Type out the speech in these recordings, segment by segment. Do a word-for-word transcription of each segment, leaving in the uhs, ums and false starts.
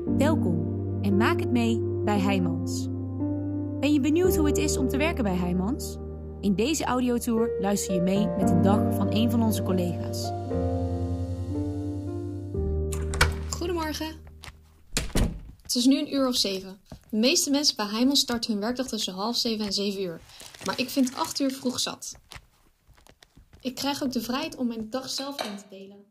Welkom en maak het mee bij Heijmans. Ben je benieuwd hoe het is om te werken bij Heijmans? In deze audiotour luister je mee met een dag van een van onze collega's. Goedemorgen. Het is nu een uur of zeven. De meeste mensen bij Heijmans starten hun werkdag tussen half zeven en zeven uur. Maar ik vind acht uur vroeg zat. Ik krijg ook de vrijheid om mijn dag zelf in te delen.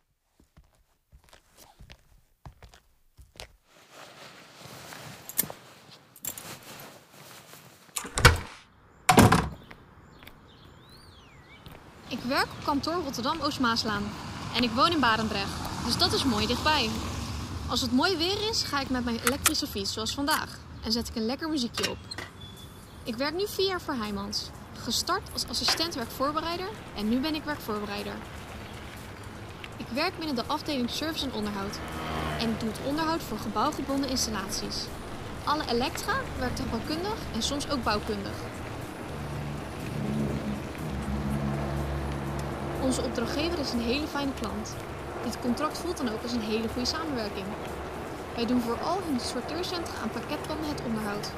Ik werk op kantoor Rotterdam-Oost-Maaslaan en ik woon in Barendrecht, dus dat is mooi dichtbij. Als het mooi weer is, ga ik met mijn elektrische fiets zoals vandaag en zet ik een lekker muziekje op. Ik werk nu vier jaar voor Heijmans, gestart als assistent werkvoorbereider en nu ben ik werkvoorbereider. Ik werk binnen de afdeling service en onderhoud en ik doe het onderhoud voor gebouwgebonden installaties. Alle elektra werkt gebouwkundig en soms ook bouwkundig. Onze opdrachtgever is een hele fijne klant. Dit contract voelt dan ook als een hele goede samenwerking. Wij doen vooral in het sorteercentra aan pakketbanden het onderhoud.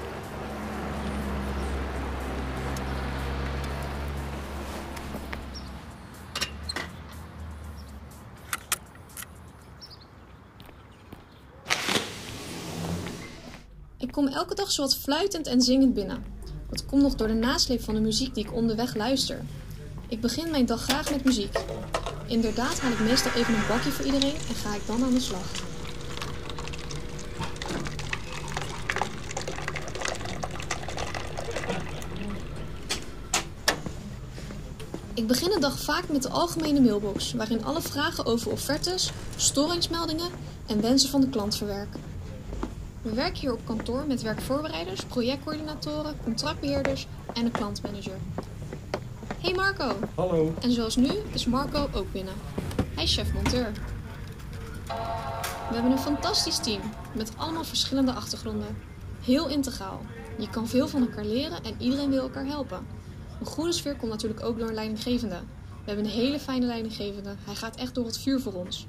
Ik kom elke dag zowat fluitend en zingend binnen. Dat komt nog door de nasleep van de muziek die ik onderweg luister. Ik begin mijn dag graag met muziek. Inderdaad haal ik meestal even een bakje voor iedereen en ga ik dan aan de slag. Ik begin de dag vaak met de algemene mailbox, waarin alle vragen over offertes, storingsmeldingen en wensen van de klant verwerk. We werken hier op kantoor met werkvoorbereiders, projectcoördinatoren, contractbeheerders en een klantmanager. Hey Marco. Hallo. En zoals nu is Marco ook binnen. Hij is chef-monteur. We hebben een fantastisch team met allemaal verschillende achtergronden. Heel integraal. Je kan veel van elkaar leren en iedereen wil elkaar helpen. Een goede sfeer komt natuurlijk ook door een leidinggevende. We hebben een hele fijne leidinggevende. Hij gaat echt door het vuur voor ons.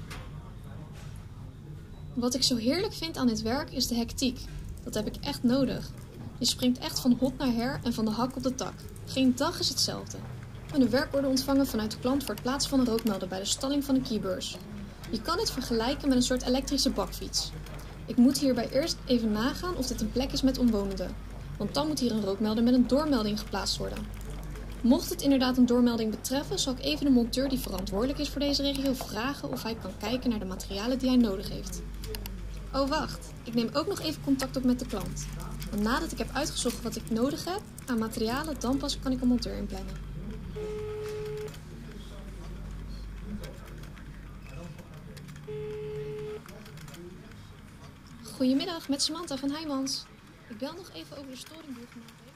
Wat ik zo heerlijk vind aan dit werk is de hectiek. Dat heb ik echt nodig. Je springt echt van hot naar her en van de hak op de tak. Geen dag is hetzelfde. We hebben een werkorde ontvangen vanuit de klant voor het plaatsen van een rookmelder bij de stalling van een keybeurs. Je kan dit vergelijken met een soort elektrische bakfiets. Ik moet hierbij eerst even nagaan of dit een plek is met omwonenden. Want dan moet hier een rookmelder met een doormelding geplaatst worden. Mocht het inderdaad een doormelding betreffen, zal ik even de monteur die verantwoordelijk is voor deze regio vragen of hij kan kijken naar de materialen die hij nodig heeft. Oh wacht, ik neem ook nog even contact op met de klant. Want nadat ik heb uitgezocht wat ik nodig heb aan materialen, dan pas kan ik een monteur inplannen. Goedemiddag, met Samantha van Heijmans. Ik bel nog even over de storing die u gemaakt heeft.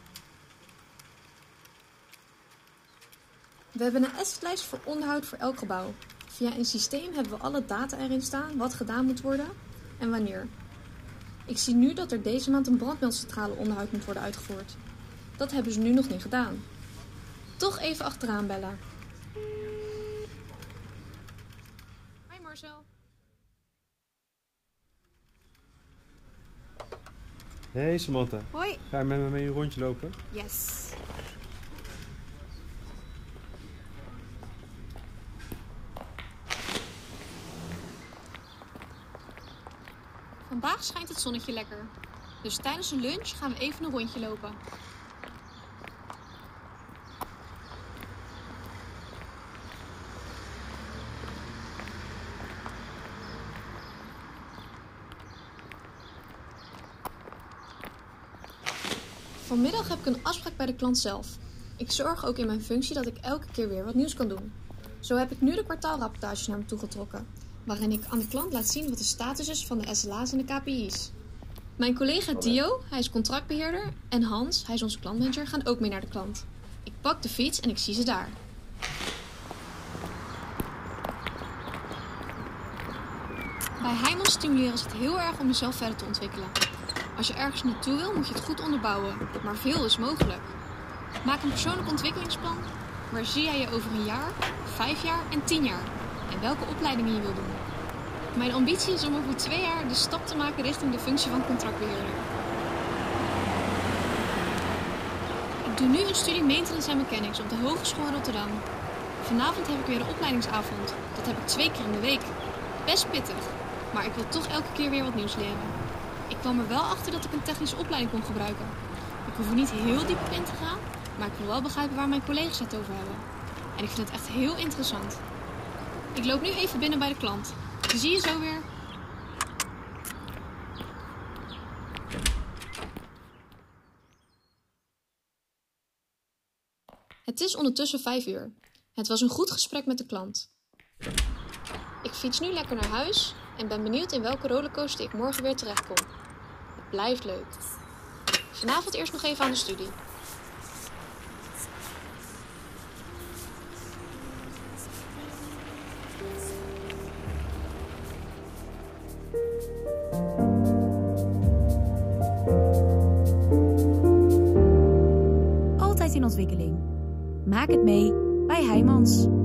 We hebben een assetlijst voor onderhoud voor elk gebouw. Via een systeem hebben we alle data erin staan, wat gedaan moet worden en wanneer. Ik zie nu dat er deze maand een brandmeldcentrale onderhoud moet worden uitgevoerd. Dat hebben ze nu nog niet gedaan. Toch even achteraan bellen. Hi Marcel. Hey Samantha. Hoi. Ga je met me mee een rondje lopen? Yes. Vandaag schijnt het zonnetje lekker. Dus tijdens de lunch gaan we even een rondje lopen. Vanmiddag heb ik een afspraak bij de klant zelf. Ik zorg ook in mijn functie dat ik elke keer weer wat nieuws kan doen. Zo heb ik nu de kwartaalrapportage naar me toe getrokken, waarin ik aan de klant laat zien wat de status is van de S L A's en de K P I's. Mijn collega Dio, hij is contractbeheerder, en Hans, hij is onze klantmanager, gaan ook mee naar de klant. Ik pak de fiets en ik zie ze daar. Bij Heijmans stimuleren ze het heel erg om jezelf verder te ontwikkelen. Als je ergens naartoe wil, moet je het goed onderbouwen, maar veel is mogelijk. Maak een persoonlijk ontwikkelingsplan. Waar zie jij je over een jaar, vijf jaar en tien jaar? En welke opleidingen je wil doen? Mijn ambitie is om over twee jaar de stap te maken richting de functie van contractbeheerder. Ik doe nu een studie Maintenance en Mechanics op de Hogeschool Rotterdam. Vanavond heb ik weer een opleidingsavond. Dat heb ik twee keer in de week. Best pittig, maar ik wil toch elke keer weer wat nieuws leren. Ik kwam er wel achter dat ik een technische opleiding kon gebruiken. Ik hoef er niet heel diep op in te gaan, maar ik wil wel begrijpen waar mijn collega's het over hebben. En ik vind het echt heel interessant. Ik loop nu even binnen bij de klant. Ik zie je zo weer. Het is ondertussen vijf uur. Het was een goed gesprek met de klant. Ik fiets nu lekker naar huis en ben benieuwd in welke rollercoaster ik morgen weer terechtkom. Het blijft leuk. Vanavond eerst nog even aan de studie. Altijd in ontwikkeling. Maak het mee bij Heijmans.